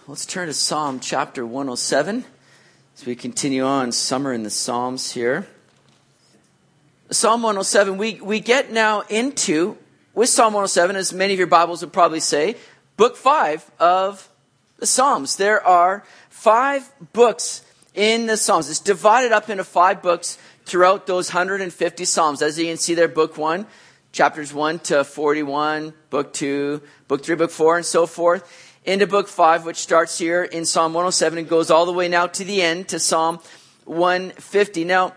Let's turn to Psalm chapter 107 as we continue on summer in the Psalms here. Psalm 107, we get now into, with Psalm 107, as many of your Bibles would probably say, book 5 of the Psalms. There are 5 books in the Psalms. It's divided up into 5 books throughout those 150 Psalms. As you can see there, book 1, chapters 1 to 41, book 2, book 3, book 4, and so forth. Into book 5, which starts here in Psalm 107 and goes all the way now to the end, to Psalm 150. Now,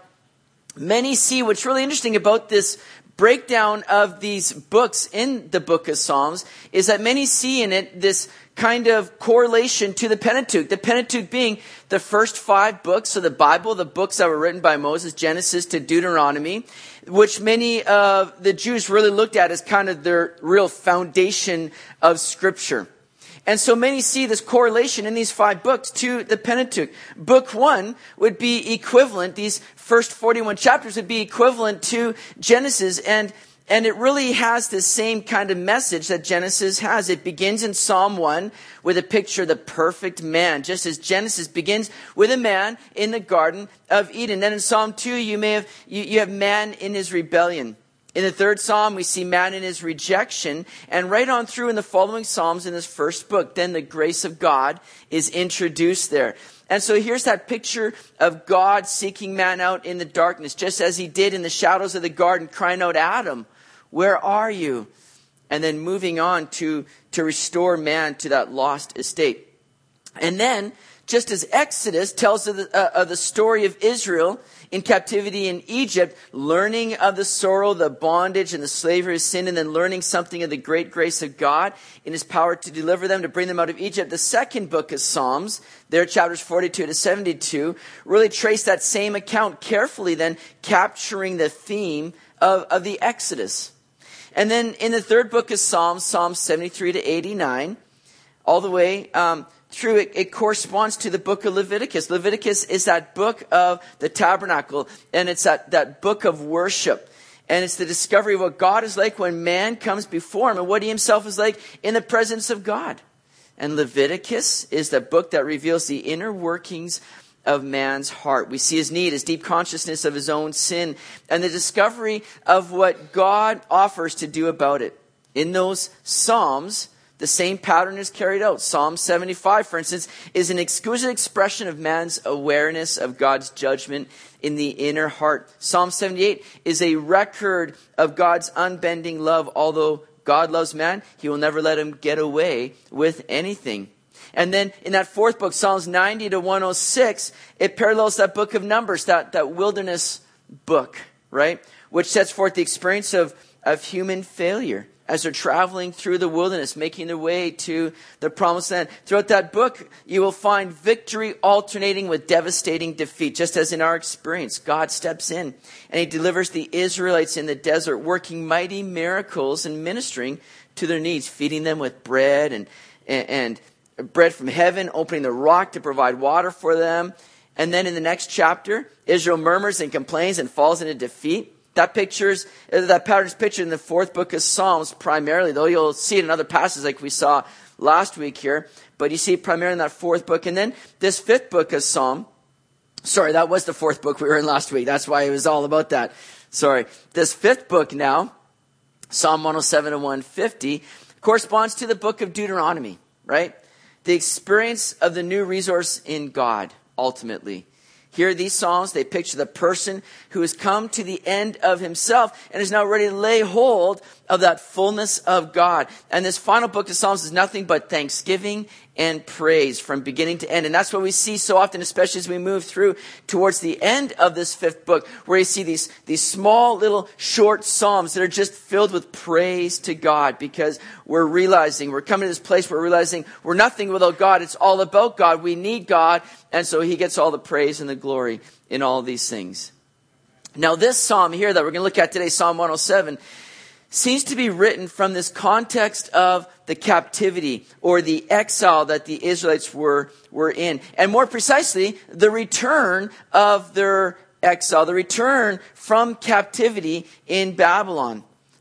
many see what's really interesting about this breakdown of these books in the book of Psalms is that many see in it this kind of correlation to the Pentateuch. The Pentateuch being the first 5 books of the Bible, the books that were written by Moses, Genesis to Deuteronomy, which many of the Jews really looked at as kind of their real foundation of Scripture. And so many see this correlation in these 5 books to the Pentateuch. Book 1 would be equivalent, these first 41 chapters would be equivalent to Genesis, and it really has the same kind of message that Genesis has. It begins in Psalm 1 with a picture of the perfect man, just as Genesis begins with a man in the Garden of Eden. Then in Psalm 2, you have man in his rebellion. In the 3rd Psalm, we see man in his rejection. And right on through in the following Psalms in this first book, then the grace of God is introduced there. And so here's that picture of God seeking man out in the darkness, just as he did in the shadows of the garden, crying out, Adam, where are you? And then moving on to restore man to that lost estate. And then, just as Exodus tells of the story of Israel in captivity in Egypt, learning of the sorrow, the bondage, and the slavery of sin, and then learning something of the great grace of God in his power to deliver them, to bring them out of Egypt. The second book of Psalms, there chapters 42 to 72, really trace that same account carefully, then capturing the theme of the Exodus. And then in the 3rd book of Psalms, Psalms 73 to 89, all the way through it corresponds to the book of Leviticus. Leviticus is that book of the tabernacle, and it's that book of worship. And it's the discovery of what God is like when man comes before him and what he himself is like in the presence of God. And Leviticus is the book that reveals the inner workings of man's heart. We see his need, his deep consciousness of his own sin, and the discovery of what God offers to do about it. In those Psalms, the same pattern is carried out. Psalm 75, for instance, is an exquisite expression of man's awareness of God's judgment in the inner heart. Psalm 78 is a record of God's unbending love. Although God loves man, he will never let him get away with anything. And then in that 4th book, Psalms 90 to 106, it parallels that book of Numbers, that wilderness book, right? Which sets forth the experience of human failure as they're traveling through the wilderness, making their way to the promised land. Throughout that book, you will find victory alternating with devastating defeat. Just as in our experience, God steps in and he delivers the Israelites in the desert, working mighty miracles and ministering to their needs, feeding them with bread and bread from heaven, opening the rock to provide water for them. And then in the next chapter, Israel murmurs and complains and falls into defeat. That pattern is pictured in the 4th book of Psalms primarily, though you'll see it in other passages like we saw last week here. But you see it primarily in that 4th book. And then this 5th book of Psalm, sorry, that was the 4th book we were in last week. That's why it was all about that. Sorry. This 5th book now, Psalm 107 and 150, corresponds to the book of Deuteronomy, right? The experience of the new resource in God, ultimately. Here, these Psalms, they picture the person who has come to the end of himself and is now ready to lay hold of that fullness of God. And this final book of Psalms is nothing but thanksgiving and praise from beginning to end. And that's what we see so often, especially as we move through towards the end of this 5th book, where you see these small little short Psalms that are just filled with praise to God, because we're coming to this place where we're realizing we're nothing without God. It's all about God. We need God. And so he gets all the praise and the glory in all these things. Now this Psalm here that we're going to look at today, Psalm 107, seems to be written from this context of the captivity or the exile that the Israelites were in. And more precisely, the return of their exile, the return from captivity in Babylon.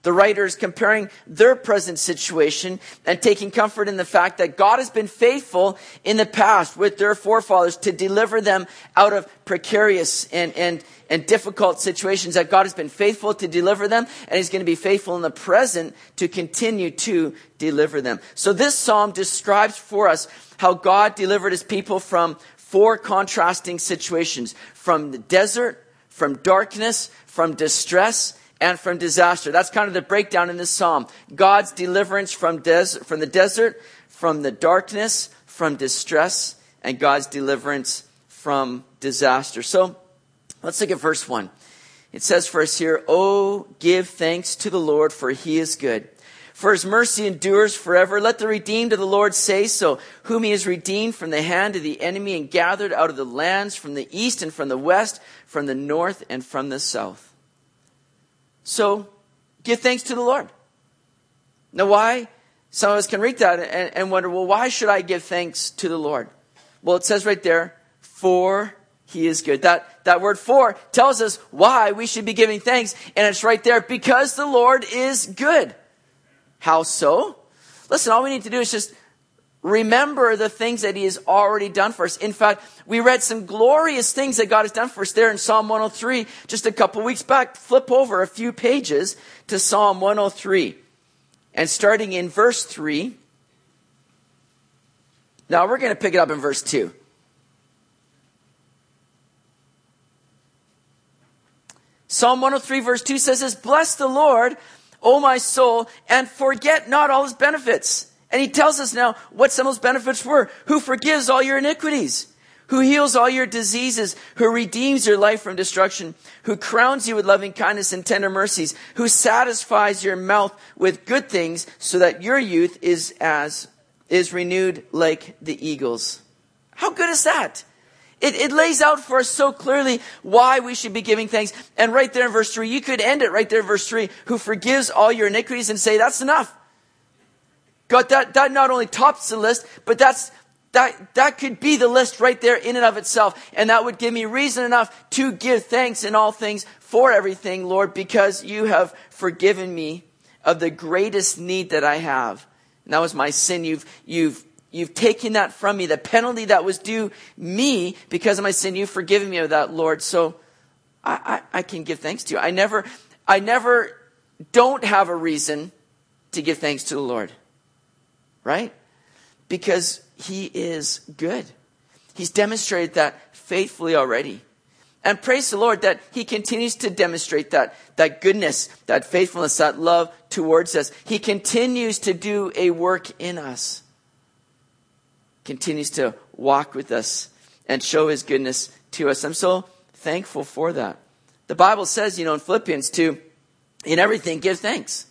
The writer is comparing their present situation and taking comfort in the fact that God has been faithful in the past with their forefathers to deliver them out of precarious and difficult situations, that God has been faithful to deliver them, and he's going to be faithful in the present to continue to deliver them. So this psalm describes for us how God delivered his people from 4 contrasting situations: from the desert, from darkness, from distress, and from disaster. That's kind of the breakdown in this psalm. God's deliverance from the desert, from the darkness, from distress, and God's deliverance from disaster. So let's look at verse 1. It says for us here, "Oh, give thanks to the Lord, for he is good. For his mercy endures forever. Let the redeemed of the Lord say so, whom he has redeemed from the hand of the enemy and gathered out of the lands from the east and from the west, from the north and from the south." So, give thanks to the Lord. Now, why? Some of us can read that and wonder, well, why should I give thanks to the Lord? Well, it says right there, "For he is good." That word "for" tells us why we should be giving thanks. And it's right there, because the Lord is good. How so? Listen, all we need to do is just remember the things that he has already done for us. In fact, we read some glorious things that God has done for us there in Psalm 103 just a couple weeks back. Flip over a few pages to Psalm 103. And starting in verse 3. Now we're going to pick it up in verse 2. Psalm 103 verse 2 says this, "Bless the Lord, O my soul, and forget not all his benefits." And he tells us now what some of those benefits were. "Who forgives all your iniquities, who heals all your diseases, who redeems your life from destruction, who crowns you with loving kindness and tender mercies, who satisfies your mouth with good things, so that your youth is renewed like the eagles." How good is that? It lays out for us so clearly why we should be giving thanks. And right there in verse 3, you could end it right there in verse 3, "Who forgives all your iniquities," and say, that's enough. God, that not only tops the list, but that could be the list right there in and of itself. And that would give me reason enough to give thanks in all things for everything, Lord, because you have forgiven me of the greatest need that I have. And that was my sin. You've taken that from me. The penalty that was due me because of my sin, you've forgiven me of that, Lord. So I can give thanks to you. I never don't have a reason to give thanks to the Lord. Right? Because he is good. He's demonstrated that faithfully already. And praise the Lord that he continues to demonstrate that goodness, that faithfulness, that love towards us. He continues to do a work in us. Continues to walk with us and show his goodness to us. I'm so thankful for that. The Bible says, in Philippians 2, in everything give thanks.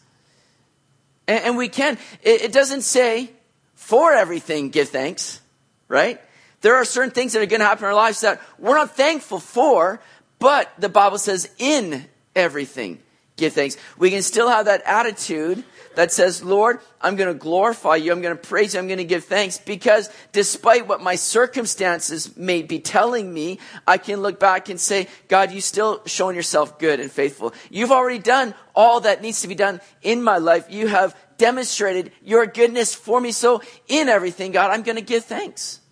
And we can. It doesn't say for everything give thanks, right? There are certain things that are going to happen in our lives that we're not thankful for, but the Bible says in everything give thanks. We can still have that attitude that says, Lord, I'm going to glorify you. I'm going to praise you. I'm going to give thanks because despite what my circumstances may be telling me, I can look back and say, God, you still showing yourself good and faithful. You've already done all that needs to be done in my life. You have demonstrated your goodness for me. So in everything, God, I'm going to give thanks.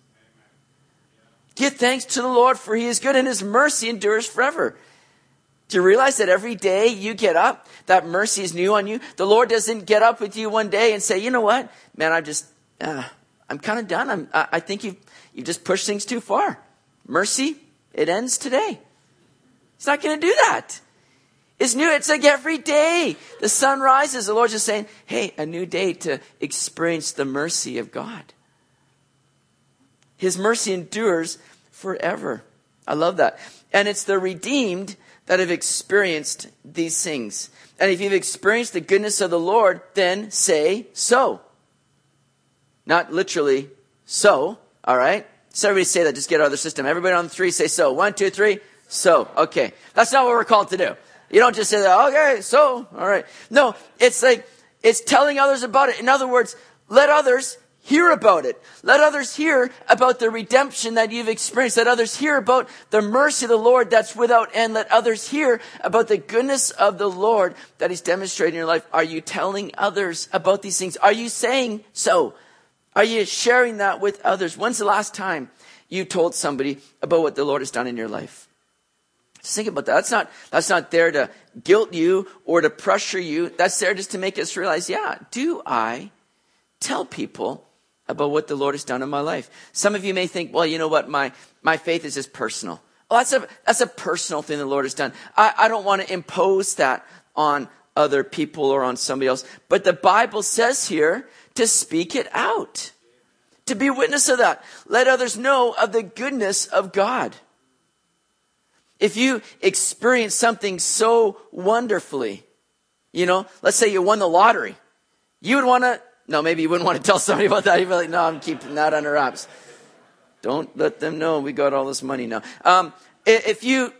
Give thanks to the Lord, for he is good and his mercy endures forever. Do you realize that every day you get up, that mercy is new on you? The Lord doesn't get up with you one day and say, you know what, man, I'm kind of done. I think you just pushed things too far. Mercy, it ends today. He's not going to do that. It's new. It's like every day the sun rises, the Lord's just saying, hey, a new day to experience the mercy of God. His mercy endures forever. I love that. And it's the redeemed that have experienced these things. And if you've experienced the goodness of the Lord, then say so. Not literally so, all right? So everybody say that, just get out of the system. Everybody on the 3 say so. 1, 2, 3, so. Okay. That's not what we're called to do. You don't just say that, okay, so, all right. No, it's telling others about it. In other words, let others hear about it. Let others hear about the redemption that you've experienced. Let others hear about the mercy of the Lord that's without end. Let others hear about the goodness of the Lord that he's demonstrated in your life. Are you telling others about these things? Are you saying so? Are you sharing that with others? When's the last time you told somebody about what the Lord has done in your life? Just think about that. That's not there to guilt you or to pressure you. That's there just to make us realize, do I tell people about what the Lord has done in my life? Some of you may think, well, you know what? My faith is just personal. Well, that's a personal thing the Lord has done. I don't want to impose that on other people or on somebody else. But the Bible says here to speak it out, to be a witness of that. Let others know of the goodness of God. If you experience something so wonderfully, let's say you won the lottery, you would want to, maybe you wouldn't want to tell somebody about that. You'd be like, no, I'm keeping that under wraps. Don't let them know we got all this money now. If you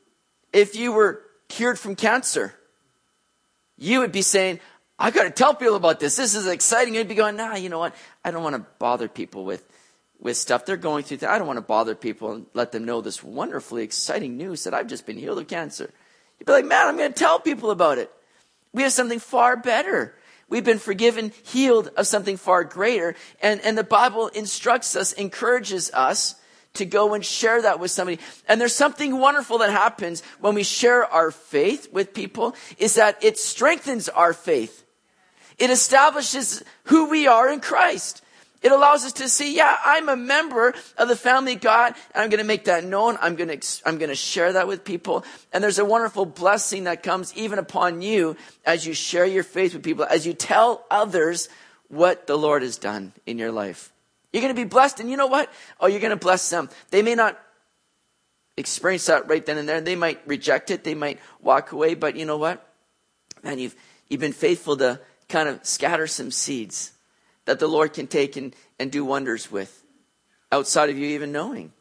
were cured from cancer, you would be saying, I got to tell people about this. This is exciting. You'd be going, you know what? I don't want to bother people with stuff they're going through. I don't want to bother people and let them know this wonderfully exciting news that I've just been healed of cancer. You'd be like, man, I'm going to tell people about it. We have something far better. We've been forgiven, healed of something far greater. And the Bible instructs us, encourages us to go and share that with somebody. And there's something wonderful that happens when we share our faith with people, is that it strengthens our faith. It establishes who we are in Christ. It allows us to see, I'm a member of the family of God, and I'm going to make that known. I'm going to share that with people. And there's a wonderful blessing that comes even upon you as you share your faith with people, as you tell others what the Lord has done in your life. You're going to be blessed, and you know what? You're going to bless them. They may not experience that right then and there. They might reject it. They might walk away. But you know what? Man, you've been faithful to kind of scatter some seeds that the Lord can take and do wonders with, outside of you even knowing.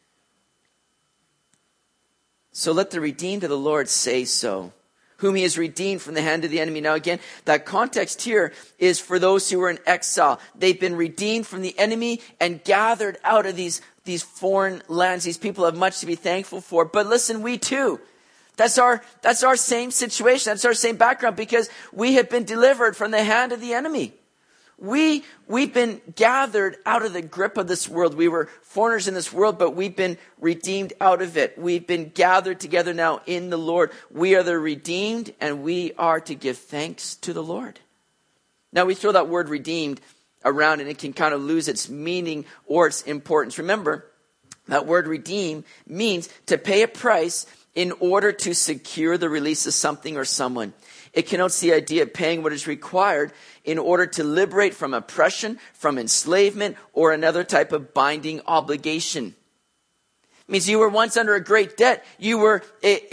So let the redeemed of the Lord say so, whom he has redeemed from the hand of the enemy. Now again, that context here is for those who are in exile. They've been redeemed from the enemy and gathered out of these foreign lands. These people have much to be thankful for. But listen, we too, that's our same situation. That's our same background, because we have been delivered from the hand of the enemy. We've been gathered out of the grip of this world. We were foreigners in this world, but we've been redeemed out of it. We've been gathered together now in the Lord. We are the redeemed, and we are to give thanks to the Lord. Now, we throw that word redeemed around, and it can kind of lose its meaning or its importance. Remember, that word redeem means to pay a price in order to secure the release of something or someone. It connotes the idea of paying what is required in order to liberate from oppression, from enslavement, or another type of binding obligation. It means you were once under a great debt. You were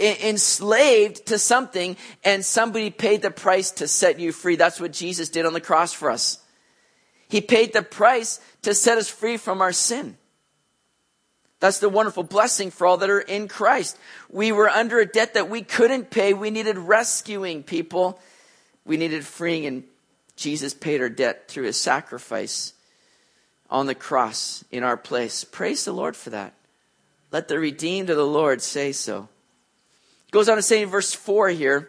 enslaved to something, and somebody paid the price to set you free. That's what Jesus did on the cross for us. He paid the price to set us free from our sin. That's the wonderful blessing for all that are in Christ. We were under a debt that we couldn't pay. We needed rescuing, people. We needed freeing, and Jesus paid our debt through his sacrifice on the cross in our place. Praise the Lord for that. Let the redeemed of the Lord say so. It goes on to say in verse 4 here,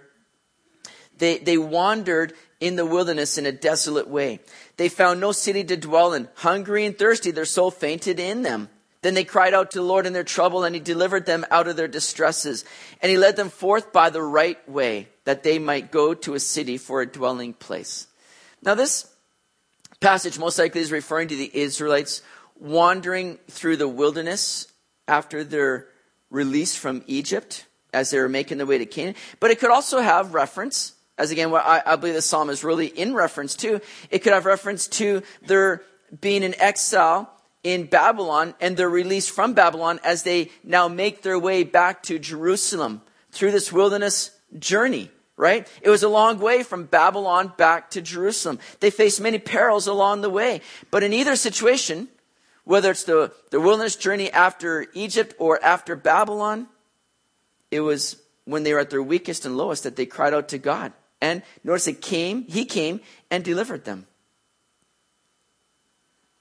they wandered in the wilderness in a desolate way. They found no city to dwell in. Hungry and thirsty, their soul fainted in them. Then they cried out to the Lord in their trouble, and he delivered them out of their distresses. And he led them forth by the right way, that they might go to a city for a dwelling place. Now this passage most likely is referring to the Israelites wandering through the wilderness after their release from Egypt, as they were making their way to Canaan. But it could also have reference, as again, what I believe the psalm is really in reference to. It could have reference to their being in exile in Babylon, and they're released from Babylon as they now make their way back to Jerusalem through this wilderness journey, right? It was a long way from Babylon back to Jerusalem. They faced many perils along the way. But in either situation, whether it's the wilderness journey after Egypt or after Babylon, it was when they were at their weakest and lowest that they cried out to God. And notice he came and delivered them.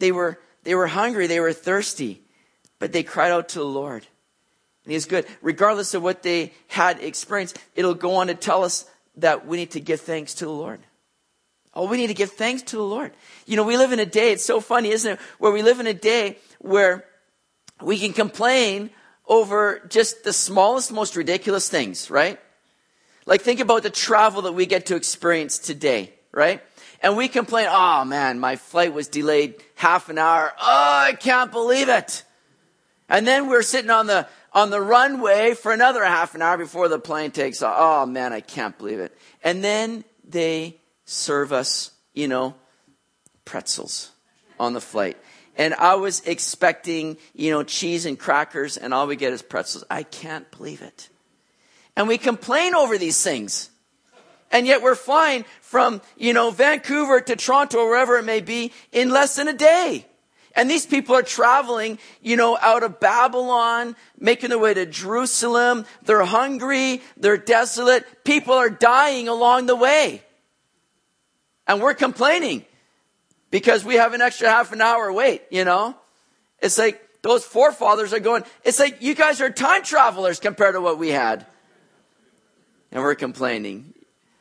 They were hungry, they were thirsty, but they cried out to the Lord. And He's good. Regardless of what they had experienced, it'll go on to tell us that we need to give thanks to the Lord. Oh, we need to give thanks to the Lord. We live in a day, it's so funny, isn't it? Where we live in a day where we can complain over just the smallest, most ridiculous things, right? Like think about the travel that we get to experience today, right? And we complain, oh man, my flight was delayed half an hour. Oh, I can't believe it. And then we're sitting on the runway for another half an hour before the plane takes off. Oh man, I can't believe it. And then they serve us, pretzels on the flight. And I was expecting, cheese and crackers, and all we get is pretzels. I can't believe it. And we complain over these things. And yet we're flying from, Vancouver to Toronto, or wherever it may be, in less than a day. And these people are traveling, out of Babylon, making their way to Jerusalem. They're hungry. They're desolate. People are dying along the way. And we're complaining because we have an extra half an hour wait, It's like those forefathers are going, it's like you guys are time travelers compared to what we had. And we're complaining.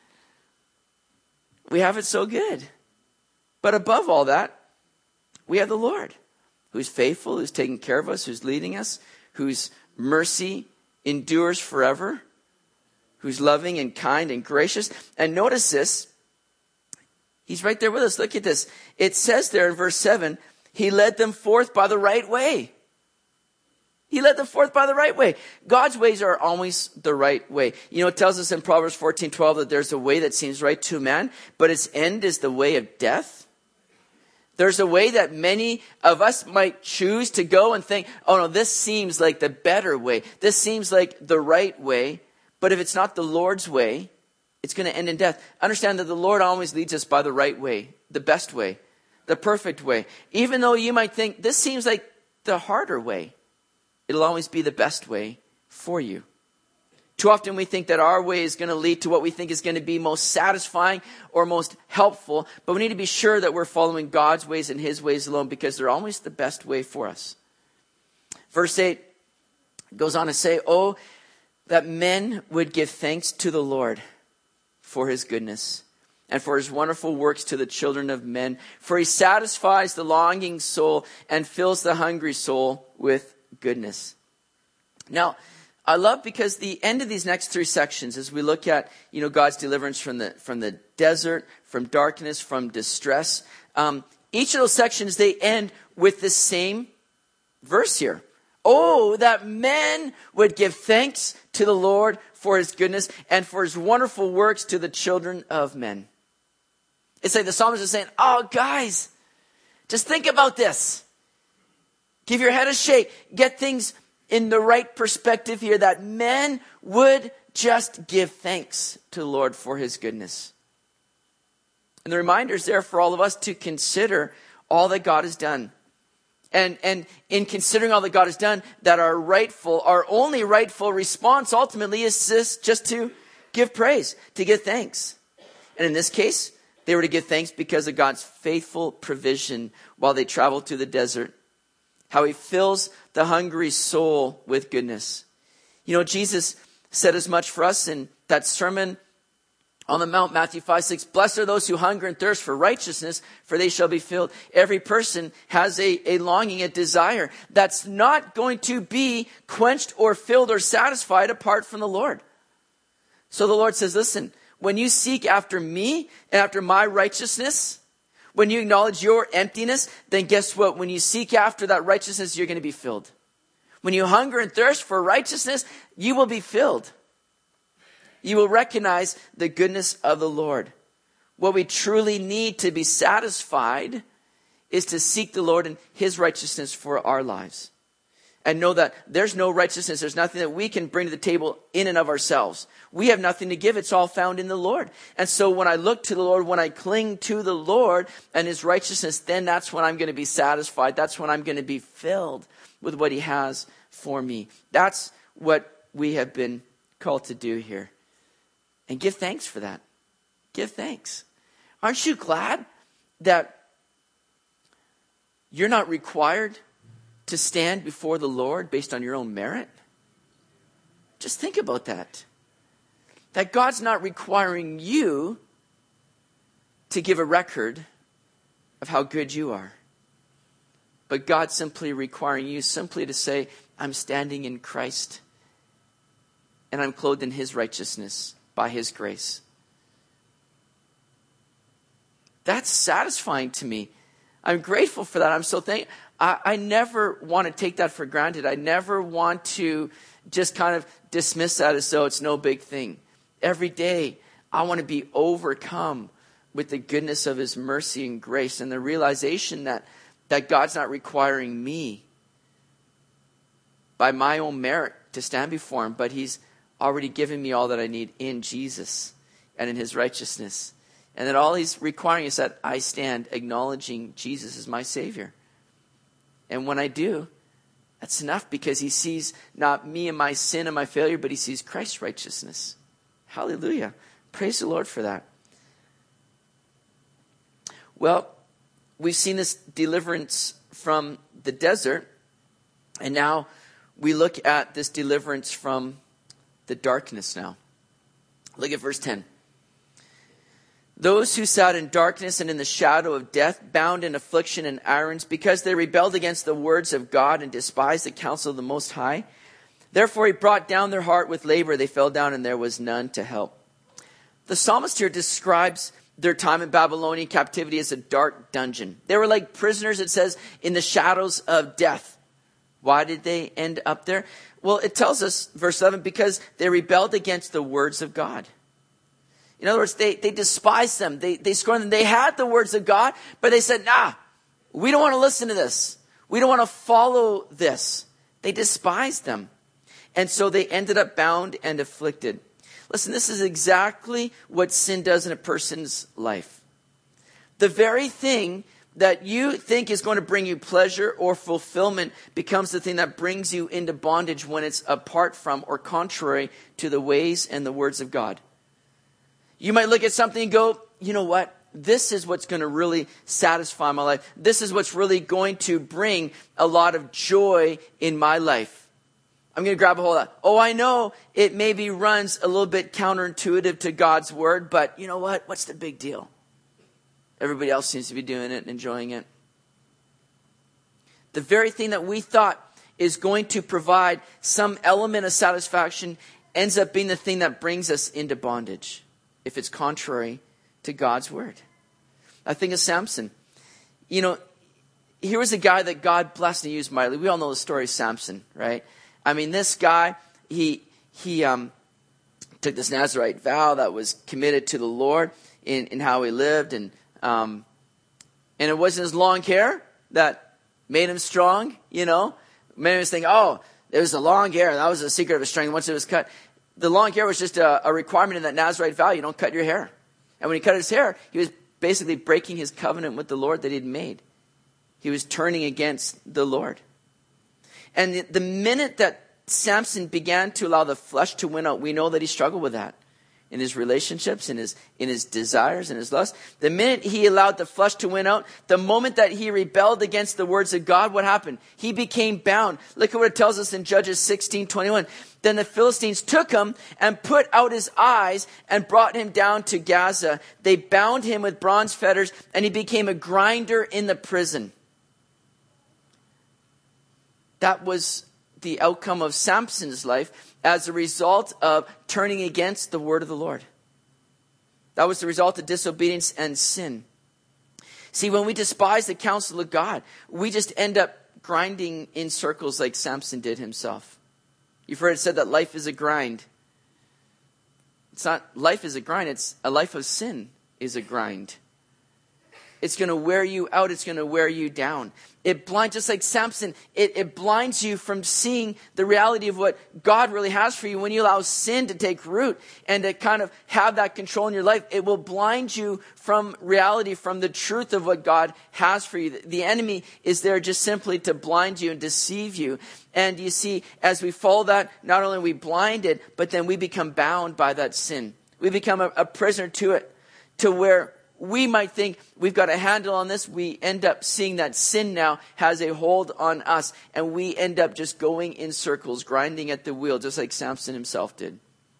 We have it so good. But above all that, we have the Lord, who's faithful, who's taking care of us, who's leading us, whose mercy endures forever, who's loving and kind and gracious. And notice this. He's right there with us. Look at this. It says there in verse 7, He led them forth by the right way. He led them forth by the right way. God's ways are always the right way. It tells us in Proverbs 14:12 that there's a way that seems right to man, but its end is the way of death. There's a way that many of us might choose to go and think, oh no, this seems like the better way. This seems like the right way. But if it's not the Lord's way, it's going to end in death. Understand that the Lord always leads us by the right way, the best way, the perfect way. Even though you might think this seems like the harder way, it'll always be the best way for you. Too often we think that our way is going to lead to what we think is going to be most satisfying or most helpful. But we need to be sure that we're following God's ways and His ways alone, because they're always the best way for us. Verse 8 goes on to say, oh, that men would give thanks to the Lord for His goodness and for His wonderful works to the children of men. For He satisfies the longing soul and fills the hungry soul with goodness. Now, I love, because the end of these next three sections, as we look at, God's deliverance from the desert, from darkness, from distress, each of those sections, they end with the same verse here. Oh, that men would give thanks to the Lord for His goodness and for His wonderful works to the children of men. It's like the psalmist is saying, oh, guys, just think about this. Give your head a shake. Get things in the right perspective here, that men would just give thanks to the Lord for His goodness. And the reminder is there for all of us to consider all that God has done. And in considering all that God has done, that our only rightful response ultimately is just to give praise, to give thanks. And in this case, they were to give thanks because of God's faithful provision while they traveled through the desert. How He fills the hungry soul with goodness. Jesus said as much for us in that Sermon on the Mount, Matthew 5:6. Blessed are those who hunger and thirst for righteousness, for they shall be filled. Every person has a longing, a desire that's not going to be quenched or filled or satisfied apart from the Lord. So the Lord says, listen, when you seek after me and after my righteousness, when you acknowledge your emptiness, then guess what? When you seek after that righteousness, you're going to be filled. When you hunger and thirst for righteousness, you will be filled. You will recognize the goodness of the Lord. What we truly need to be satisfied is to seek the Lord and His righteousness for our lives. And know that there's no righteousness. There's nothing that we can bring to the table in and of ourselves. We have nothing to give. It's all found in the Lord. And so when I look to the Lord, when I cling to the Lord and His righteousness, then that's when I'm going to be satisfied. That's when I'm going to be filled with what He has for me. That's what we have been called to do here. And give thanks for that. Give thanks. Aren't you glad that you're not required to stand before the Lord based on your own merit? Just think about that. That God's not requiring you to give a record of how good you are. But God's simply requiring you simply to say, I'm standing in Christ. And I'm clothed in his righteousness by his grace. That's satisfying to me. I'm grateful for that. I'm so thankful. I never want to take that for granted. I never want to just kind of dismiss that as though it's no big thing. Every day, I want to be overcome with the goodness of his mercy and grace and the realization that God's not requiring me by my own merit to stand before him, but he's already given me all that I need in Jesus and in his righteousness. And that all he's requiring is that I stand acknowledging Jesus as my Savior. And when I do, that's enough, because he sees not me and my sin and my failure, but he sees Christ's righteousness. Hallelujah. Praise the Lord for that. Well, we've seen this deliverance from the desert, and now we look at this deliverance from the darkness now. Look at verse 10. Those who sat in darkness and in the shadow of death, bound in affliction and irons, because they rebelled against the words of God and despised the counsel of the Most High. Therefore he brought down their heart with labor. They fell down, and there was none to help. The psalmist here describes their time in Babylonian captivity as a dark dungeon. They were like prisoners, it says, in the shadows of death. Why did they end up there? Well, it tells us, verse 11, because they rebelled against the words of God. In other words, they despised them. They scorned them. They had the words of God, but they said, nah, we don't want to listen to this. We don't want to follow this. They despised them. And so they ended up bound and afflicted. Listen, this is exactly what sin does in a person's life. The very thing that you think is going to bring you pleasure or fulfillment becomes the thing that brings you into bondage when it's apart from or contrary to the ways and the words of God. You might look at something and go, you know what? This is what's going to really satisfy my life. This is what's really going to bring a lot of joy in my life. I'm going to grab a hold of that. Oh, I know it maybe runs a little bit counterintuitive to God's word, but you know what? What's the big deal? Everybody else seems to be doing it and enjoying it. The very thing that we thought is going to provide some element of satisfaction ends up being the thing that brings us into bondage, if it's contrary to God's word. I think of Samson. You know, here was a guy that God blessed and used mightily. We all know the story of Samson, right? I mean, this guy, he took this Nazirite vow that was committed to the Lord in how he lived. And it wasn't his long hair that made him strong, you know. Many of us think, oh, it was the long hair. That was the secret of his strength. Once it was cut, the long hair was just a requirement in that Nazirite vow. You don't cut your hair. And when he cut his hair, he was basically breaking his covenant with the Lord that he had made. He was turning against the Lord. And the minute that Samson began to allow the flesh to win out, we know that he struggled with that in his relationships, in his desires, in his lust. The minute he allowed the flesh to win out, the moment that he rebelled against the words of God, what happened? He became bound. Look at what it tells us in Judges 16:21. Then the Philistines took him and put out his eyes and brought him down to Gaza. They bound him with bronze fetters, and he became a grinder in the prison. That was the outcome of Samson's life as a result of turning against the word of the Lord. That was the result of disobedience and sin. See, when we despise the counsel of God, we just end up grinding in circles like Samson did himself. You've heard it said that life is a grind. It's not life is a grind, it's a life of sin is a grind. It's going to wear you out. It's going to wear you down. It blinds, just like Samson, it blinds you from seeing the reality of what God really has for you. When you allow sin to take root and to kind of have that control in your life, it will blind you from reality, from the truth of what God has for you. The enemy is there just simply to blind you and deceive you. And you see, as we follow that, not only are we blinded, but then we become bound by that sin. We become a prisoner to it, to where we might think we've got a handle on this. We end up seeing that sin now has a hold on us, and we end up just going in circles, grinding at the wheel, just like Samson himself did.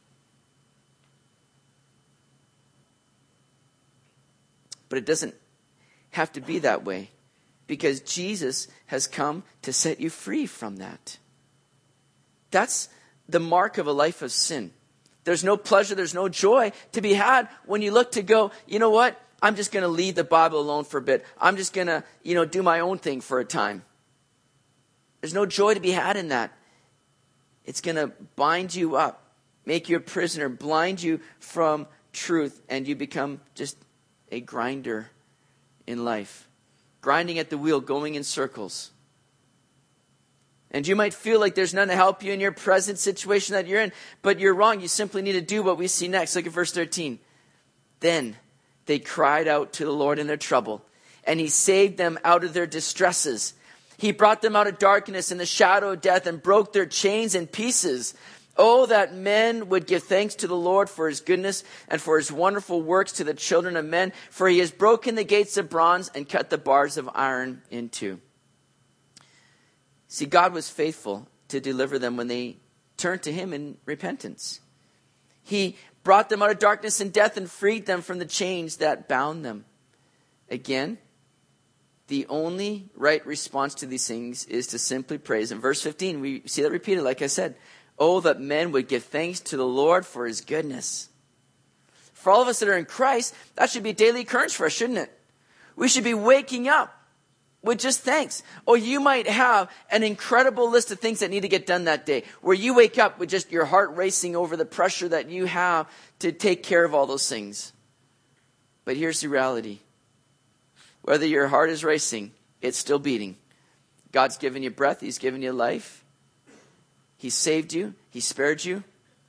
But it doesn't have to be that way, because Jesus has come to set you free from that. That's the mark of a life of sin. There's no pleasure, there's no joy to be had when you look to go, you know what? I'm just going to leave the Bible alone for a bit. I'm just going to, do my own thing for a time. There's no joy to be had in that. It's going to bind you up, make you a prisoner, blind you from truth, and you become just a grinder in life. Grinding at the wheel, going in circles. And you might feel like there's none to help you in your present situation that you're in, but you're wrong. You simply need to do what we see next. Look at verse 13. Then they cried out to the Lord in their trouble, and he saved them out of their distresses. He brought them out of darkness and the shadow of death and broke their chains in pieces. Oh, that men would give thanks to the Lord for his goodness and for his wonderful works to the children of men, for he has broken the gates of bronze and cut the bars of iron in two. See, God was faithful to deliver them when they turned to him in repentance. He brought them out of darkness and death and freed them from the chains that bound them. Again, the only right response to these things is to simply praise. In verse 15, we see that repeated, like I said. Oh, that men would give thanks to the Lord for his goodness. For all of us that are in Christ, that should be a daily occurrence for us, shouldn't it? We should be waking up with just thanks. Or you might have an incredible list of things that need to get done that day, where you wake up with just your heart racing over the pressure that you have to take care of all those things. But here's the reality. Whether your heart is racing, it's still beating. God's given you breath. He's given you life. He saved you. He spared you.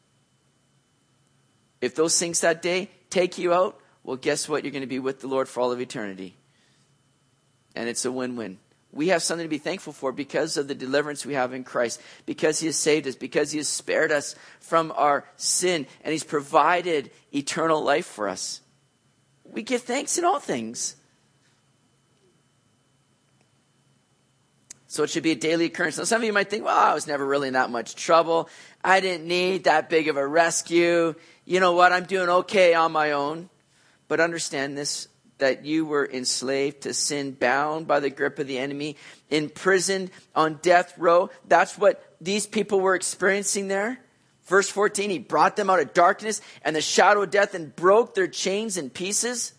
If those things that day take you out, well, guess what? You're going to be with the Lord for all of eternity. And it's a win-win. We have something to be thankful for because of the deliverance we have in Christ, because he has saved us, because he has spared us from our sin, and he's provided eternal life for us. We give thanks in all things. So it should be a daily occurrence. Now, some of you might think, well, I was never really in that much trouble. I didn't need that big of a rescue. You know what? I'm doing okay on my own. But understand this, that you were enslaved to sin, bound by the grip of the enemy, imprisoned on death row. That's what these people were experiencing there. Verse 14, he brought them out of darkness and the shadow of death and broke their chains in pieces.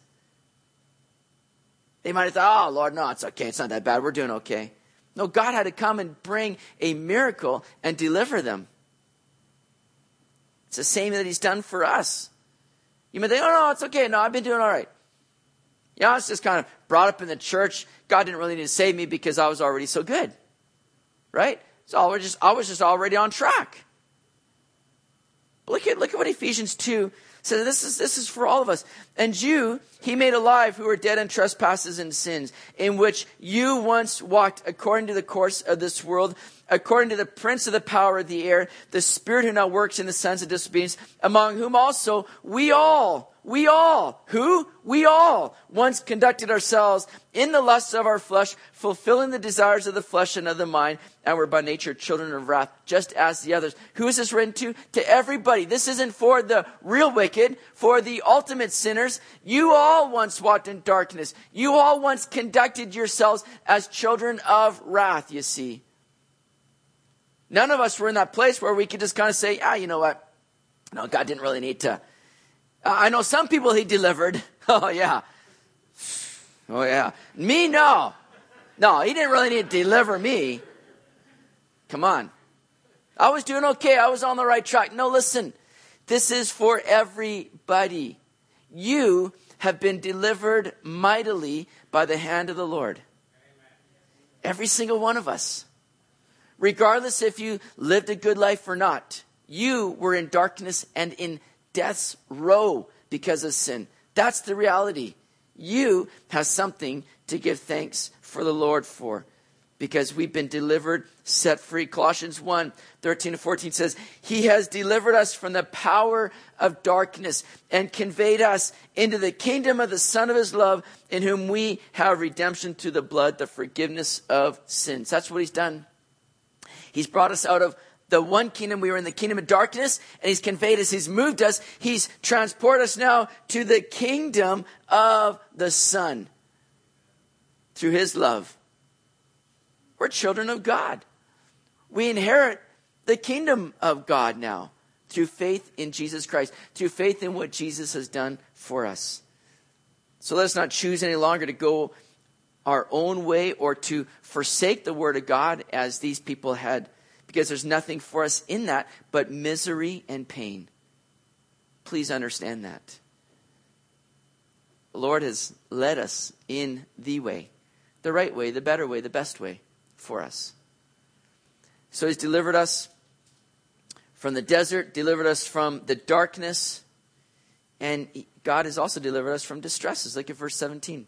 They might have thought, oh, Lord, no, it's okay. It's not that bad. We're doing okay. No, God had to come and bring a miracle and deliver them. It's the same that he's done for us. You may think, oh, no, it's okay. No, I've been doing all right. Yeah, I was just kind of brought up in the church. God didn't really need to save me because I was already so good. Right? So I was just already on track. Look at what Ephesians 2 says. This is for all of us. And you, he made alive who were dead in trespasses and sins, in which you once walked according to the course of this world, according to the prince of the power of the air, the spirit who now works in the sons of disobedience, among whom also we all once conducted ourselves in the lusts of our flesh, fulfilling the desires of the flesh and of the mind, and were by nature children of wrath, just as the others. Who is this written to? To everybody. This isn't for the real wicked, for the ultimate sinners. You all once walked in darkness. You all once conducted yourselves as children of wrath, you see. None of us were in that place where we could just kind of say, you know what? No, God didn't really need to. I know some people he delivered. Oh, yeah. Me, no. No, he didn't really need to deliver me. Come on. I was doing okay. I was on the right track. No, listen. This is for everybody. You have been delivered mightily by the hand of the Lord. Every single one of us. Regardless if you lived a good life or not. You were in darkness and in death's row because of sin. That's the reality. You have something to give thanks for the Lord for, because we've been delivered set free. Colossians 1:13-14 says, he has delivered us from the power of darkness and conveyed us into the kingdom of the Son of his love, in whom we have redemption through the blood, the forgiveness of sins. That's what he's done. He's brought us out of the one kingdom. We were in the kingdom of darkness, and he's conveyed us, he's moved us, he's transported us now to the kingdom of the Son through his love. We're children of God. We inherit the kingdom of God now through faith in Jesus Christ, through faith in what Jesus has done for us. So let us not choose any longer to go our own way or to forsake the word of God as these people had, because there's nothing for us in that but misery and pain. Please understand that. The Lord has led us in the way, the right way, the better way, the best way for us. So he's delivered us from the desert, delivered us from the darkness, and God has also delivered us from distresses. Look at verse 17.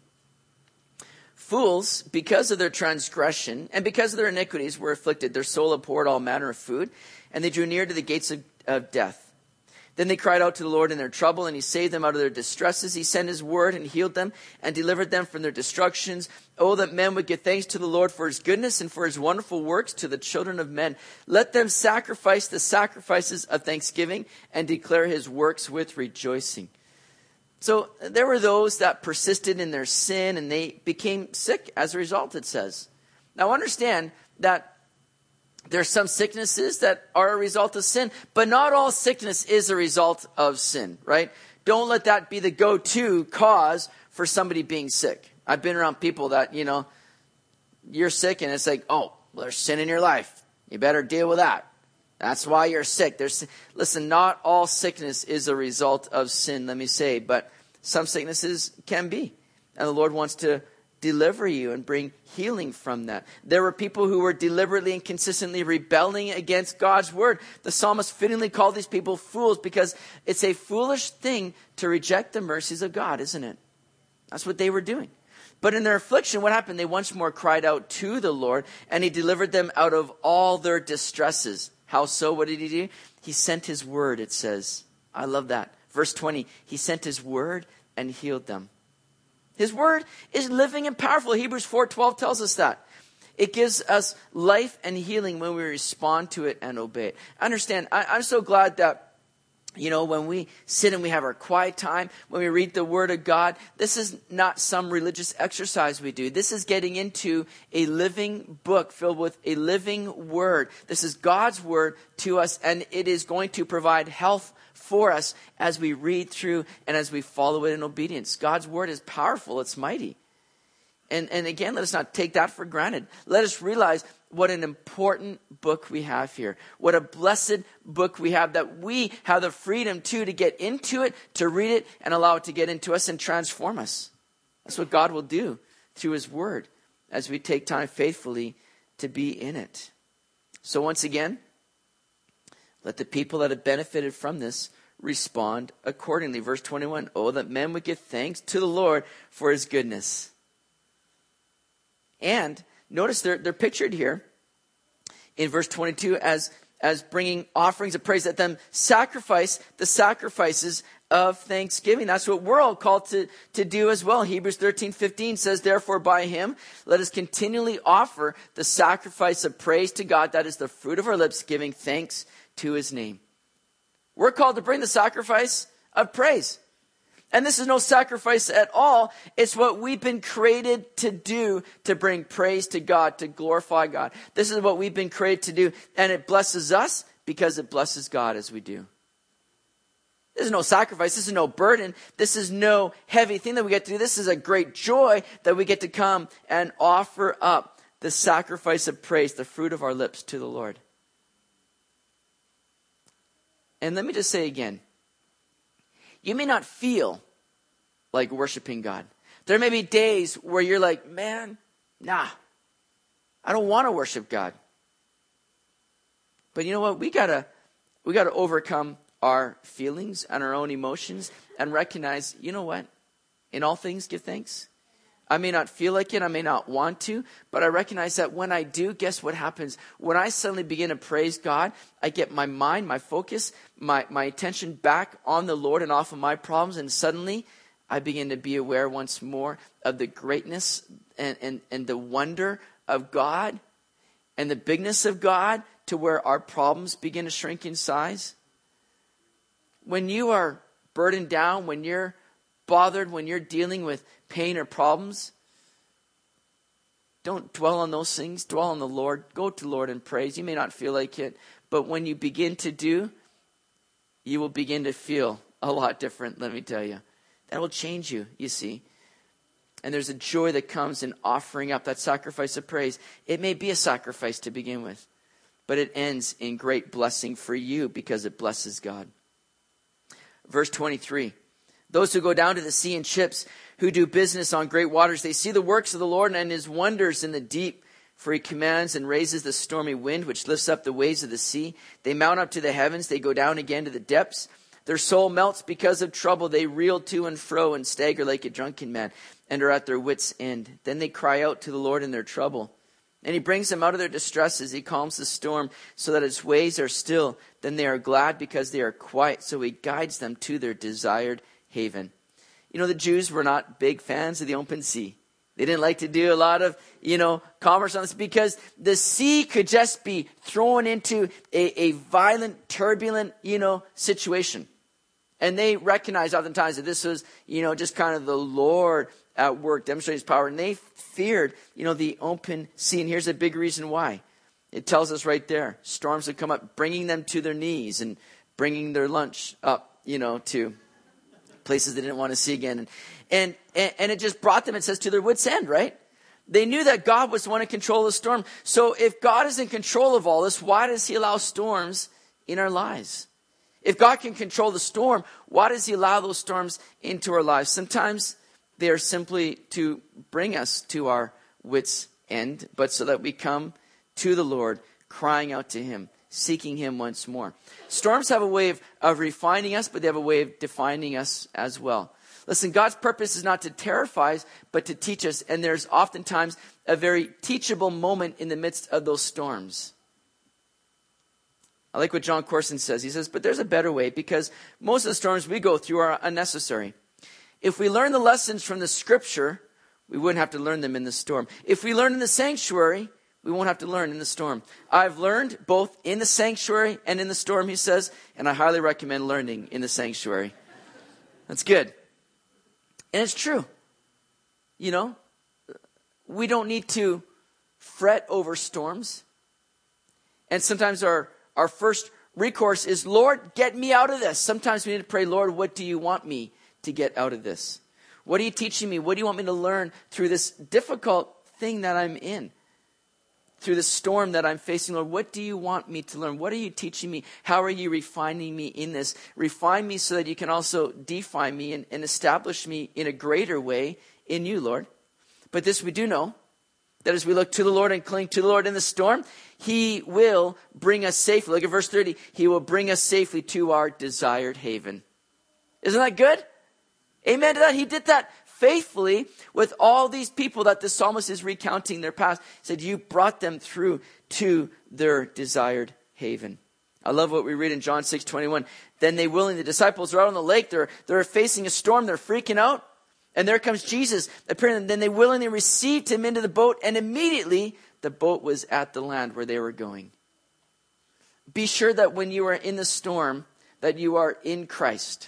Fools, because of their transgression and because of their iniquities, were afflicted. Their soul abhorred all manner of food, and they drew near to the gates of death. Then they cried out to the Lord in their trouble, and he saved them out of their distresses. He sent his word and healed them and delivered them from their destructions. Oh, that men would give thanks to the Lord for his goodness and for his wonderful works to the children of men. Let them sacrifice the sacrifices of thanksgiving and declare his works with rejoicing. So there were those that persisted in their sin, and they became sick as a result, it says. Now understand that there's some sicknesses that are a result of sin, but not all sickness is a result of sin, right? Don't let that be the go-to cause for somebody being sick. I've been around people that, you're sick and it's like, oh, well, there's sin in your life. You better deal with that. That's why you're sick. Listen, not all sickness is a result of sin, let me say, but some sicknesses can be. And the Lord wants to deliver you and bring healing from that. There were people who were deliberately and consistently rebelling against God's word. The psalmist fittingly called these people fools because it's a foolish thing to reject the mercies of God, isn't it? That's what they were doing. But in their affliction, what happened? They once more cried out to the Lord, and he delivered them out of all their distresses. How so? What did he do? He sent his word, it says. I love that. Verse 20, he sent his word and healed them. His word is living and powerful. Hebrews 4:12 tells us that. It gives us life and healing when we respond to it and obey it. Understand, I'm so glad that, when we sit and we have our quiet time, when we read the word of God, this is not some religious exercise we do. This is getting into a living book filled with a living word. This is God's word to us, and it is going to provide health for us as we read through and as we follow it in obedience. God's word is powerful. It's mighty. And again, let us not take that for granted. Let us realize what an important book we have here. What a blessed book we have, that we have the freedom to get into it, to read it, and allow it to get into us and transform us. That's what God will do through his word as we take time faithfully to be in it. So once again, let the people that have benefited from this respond accordingly. Verse 21, oh, that men would give thanks to the Lord for his goodness. And notice they're pictured here in verse 22 as bringing offerings of praise. Let them sacrifice the sacrifices of thanksgiving. That's what we're all called to do as well. Hebrews 13:15 says, therefore by him, let us continually offer the sacrifice of praise to God. That is the fruit of our lips, giving thanks to his name. We're called to bring the sacrifice of praise. And this is no sacrifice at all. It's what we've been created to do, to bring praise to God, to glorify God. This is what we've been created to do. And it blesses us because it blesses God as we do. This is no sacrifice. This is no burden. This is no heavy thing that we get to do. This is a great joy that we get to come and offer up the sacrifice of praise, the fruit of our lips, to the Lord. And let me just say again, you may not feel like worshiping God. There may be days where you're like, man, I don't want to worship God. But you know what? We gotta overcome our feelings and our own emotions and recognize, you know what? In all things, give thanks. I may not feel like it. I may not want to. But I recognize that when I do, guess what happens? When I suddenly begin to praise God, I get my mind, my focus, my attention back on the Lord and off of my problems. And suddenly I begin to be aware once more of the greatness and the wonder of God and the bigness of God, to where our problems begin to shrink in size. When you are burdened down, when you're bothered, when you're dealing with pain or problems, don't dwell on those things. Dwell on the Lord. Go to the Lord in praise. You may not feel like it, but when you begin to do, you will begin to feel a lot different, let me tell you. That will change you, you see. And there's a joy that comes in offering up that sacrifice of praise. It may be a sacrifice to begin with, but it ends in great blessing for you because it blesses God. Verse 23, those who go down to the sea in ships, who do business on great waters, they see the works of the Lord and his wonders in the deep. For he commands and raises the stormy wind, which lifts up the waves of the sea. They mount up to the heavens. They go down again to the depths. Their soul melts because of trouble. They reel to and fro and stagger like a drunken man and are at their wits' end. Then they cry out to the Lord in their trouble. And he brings them out of their distresses. He calms the storm so that its waves are still. Then they are glad because they are quiet. So he guides them to their desired haven. You know, the Jews were not big fans of the open sea. They didn't like to do a lot of, commerce on this, because the sea could just be thrown into a violent, turbulent, situation. And they recognized oftentimes that this was, just kind of the Lord at work, demonstrating his power. And they feared, the open sea. And here's a big reason why. It tells us right there. Storms would come up, bringing them to their knees and bringing their lunch up, to places they didn't want to see again. And it just brought them, it says, to their wits' end, right? They knew that God was the one in control of the storm. So if God is in control of all this, why does he allow storms in our lives? If God can control the storm, why does he allow those storms into our lives? Sometimes they are simply to bring us to our wits' end, but so that we come to the Lord, crying out to him, seeking him once more. Storms have a way of refining us, but they have a way of defining us as well. Listen, God's purpose is not to terrify us, but to teach us. And there's oftentimes a very teachable moment in the midst of those storms. I like what John Corson says. He says, but there's a better way, because most of the storms we go through are unnecessary. If we learn the lessons from the scripture, we wouldn't have to learn them in the storm. If we learn in the sanctuary, we won't have to learn in the storm. I've learned both in the sanctuary and in the storm, he says, and I highly recommend learning in the sanctuary. That's good. And it's true. We don't need to fret over storms. And sometimes our first recourse is, Lord, get me out of this. Sometimes we need to pray, Lord, what do you want me to get out of this? What are you teaching me? What do you want me to learn through this difficult thing that I'm in? Through the storm that I'm facing, Lord, what do you want me to learn? What are you teaching me? How are you refining me in this? Refine me so that you can also define me and establish me in a greater way in you, Lord. But this we do know, that as we look to the Lord and cling to the Lord in the storm, he will bring us safely. Look at verse 30. He will bring us safely to our desired haven. Isn't that good? Amen to that. He did that faithfully with all these people that the psalmist is recounting their past. He said, you brought them through to their desired haven. I love what we read in John 6:21. Then the disciples are out on the lake. They're facing a storm. They're freaking out. And there comes Jesus. Apparently, then they willingly received him into the boat. And immediately the boat was at the land where they were going. Be sure that when you are in the storm, that you are in Christ.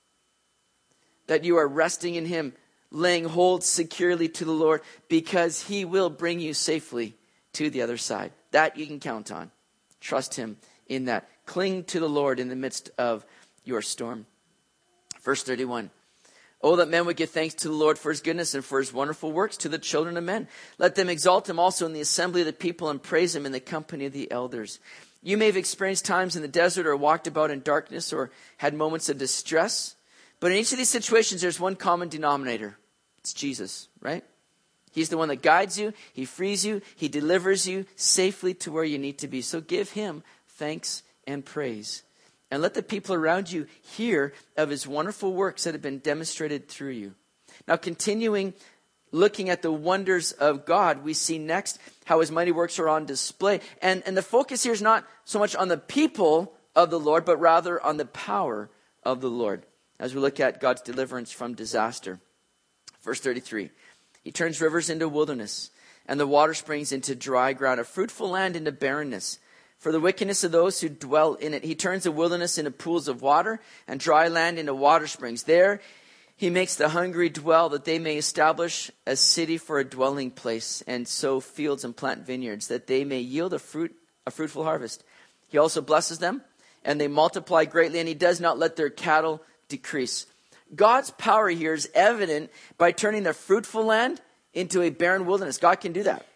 That you are resting in him, laying hold securely to the Lord, because he will bring you safely to the other side. That you can count on. Trust him in that. Cling to the Lord in the midst of your storm. Verse 31. Oh, that men would give thanks to the Lord for his goodness and for his wonderful works to the children of men. Let them exalt him also in the assembly of the people and praise him in the company of the elders. You may have experienced times in the desert or walked about in darkness or had moments of distress. But in each of these situations, there's one common denominator. It's Jesus, right? He's the one that guides you. He frees you. He delivers you safely to where you need to be. So give him thanks and praise. And let the people around you hear of his wonderful works that have been demonstrated through you. Now, continuing looking at the wonders of God, we see next how his mighty works are on display. And the focus here is not so much on the people of the Lord, but rather on the power of the Lord, as we look at God's deliverance from disaster. Verse 33, he turns rivers into wilderness, and the water springs into dry ground, a fruitful land into barrenness. For the wickedness of those who dwell in it, he turns the wilderness into pools of water, and dry land into water springs. There he makes the hungry dwell, that they may establish a city for a dwelling place, and sow fields and plant vineyards, that they may yield a fruitful harvest. He also blesses them, and they multiply greatly, and he does not let their cattle decrease. God's power here is evident by turning the fruitful land into a barren wilderness. God can do that.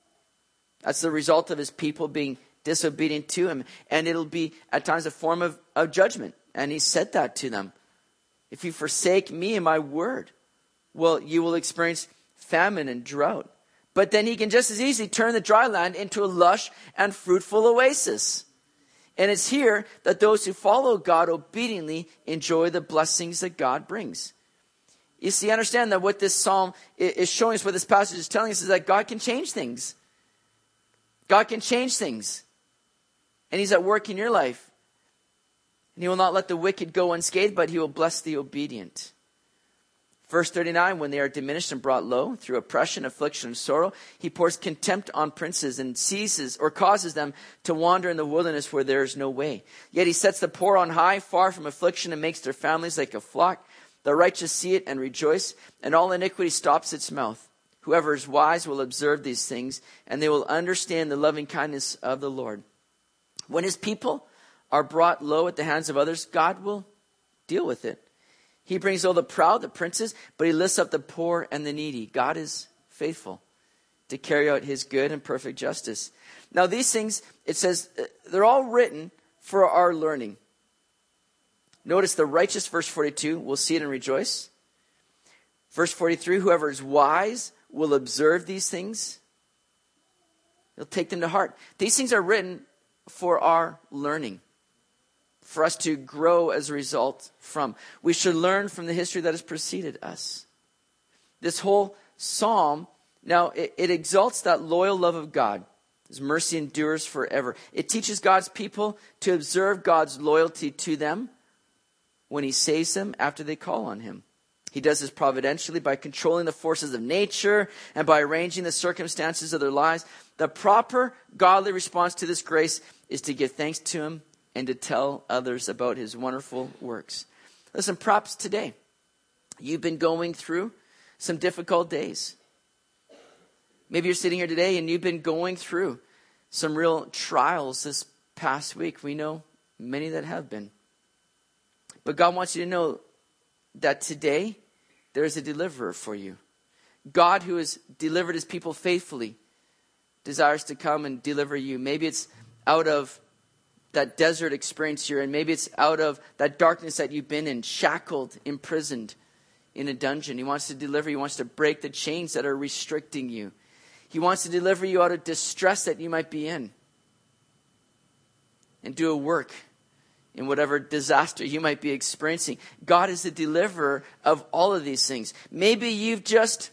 That's the result of his people being disobedient to him. And it'll be at times a form of judgment. And he said that to them. If you forsake me and my word, well, you will experience famine and drought. But then he can just as easily turn the dry land into a lush and fruitful oasis. And it's here that those who follow God obediently enjoy the blessings that God brings. You see, understand that what this psalm is showing us, what this passage is telling us, is that God can change things. God can change things. And he's at work in your life. And he will not let the wicked go unscathed, but he will bless the obedient. Verse 39, when they are diminished and brought low through oppression, affliction, and sorrow, he pours contempt on princes and seizes or causes them to wander in the wilderness where there is no way. Yet he sets the poor on high, far from affliction, and makes their families like a flock. The righteous see it and rejoice, and all iniquity stops its mouth. Whoever is wise will observe these things, and they will understand the loving kindness of the Lord. When his people are brought low at the hands of others, God will deal with it. He brings low the proud, the princes, but he lifts up the poor and the needy. God is faithful to carry out his good and perfect justice. Now these things, it says, they're all written for our learning. Notice the righteous, verse 42, will see it and rejoice. Verse 43, whoever is wise will observe these things. He'll take them to heart. These things are written for our learning, for us to grow as a result from. We should learn from the history that has preceded us. This whole psalm, now it exalts that loyal love of God. His mercy endures forever. It teaches God's people to observe God's loyalty to them when he saves them after they call on him. He does this providentially by controlling the forces of nature and by arranging the circumstances of their lives. The proper godly response to this grace is to give thanks to him and to tell others about his wonderful works. Listen, perhaps today you've been going through some difficult days. Maybe you're sitting here today and you've been going through some real trials this past week. We know many that have been. But God wants you to know that today there is a deliverer for you. God, who has delivered his people faithfully, desires to come and deliver you. Maybe it's out of that desert experience you're in. Maybe it's out of that darkness that you've been in, shackled, imprisoned in a dungeon. He wants to deliver you. He wants to break the chains that are restricting you. He wants to deliver you out of distress that you might be in and do a work in whatever disaster you might be experiencing. God is the deliverer of all of these things. Maybe you've just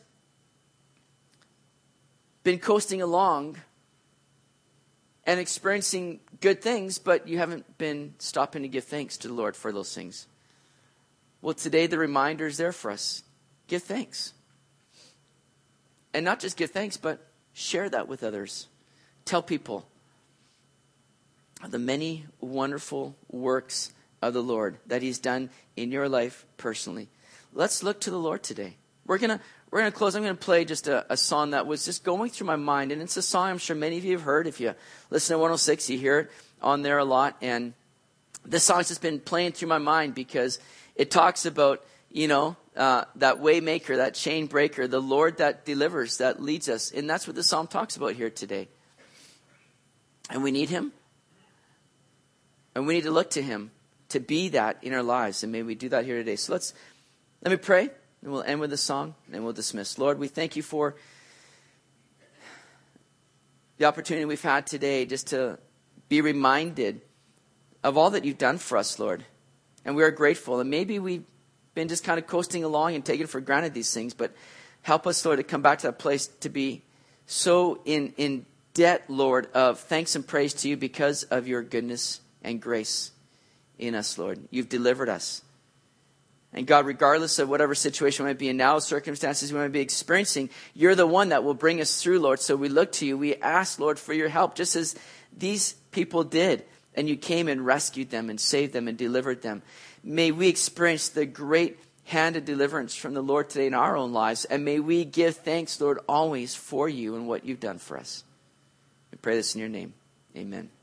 been coasting along and experiencing good things, but you haven't been stopping to give thanks to the Lord for those things. Well, today the reminder is there for us. Give thanks. And not just give thanks, but share that with others. Tell people the many wonderful works of the Lord that he's done in your life personally. Let's look to the Lord today. We're gonna close. I'm gonna play just a song that was just going through my mind, and it's a song I'm sure many of you have heard. If you listen to 106, you hear it on there a lot. And this song's just been playing through my mind because it talks about, that way maker, that chain breaker, the Lord that delivers, that leads us. And that's what the psalm talks about here today. And we need him. And we need to look to him to be that in our lives. And may we do that here today. So let me pray, and we'll end with a song, and we'll dismiss. Lord, we thank you for the opportunity we've had today just to be reminded of all that you've done for us, Lord. And we are grateful. And maybe we've been just kind of coasting along and taking for granted these things. But Help us, Lord, to come back to that place to be so in debt, Lord, of thanks and praise to you because of your goodness and grace in us, Lord. You've delivered us. And God, regardless of whatever situation we might be in now, circumstances we might be experiencing, you're the one that will bring us through, Lord. So we look to you. We ask, Lord, for your help, just as these people did. And you came and rescued them and saved them and delivered them. May we experience the great hand of deliverance from the Lord today in our own lives. And may we give thanks, Lord, always for you and what you've done for us. We pray this in your name. Amen.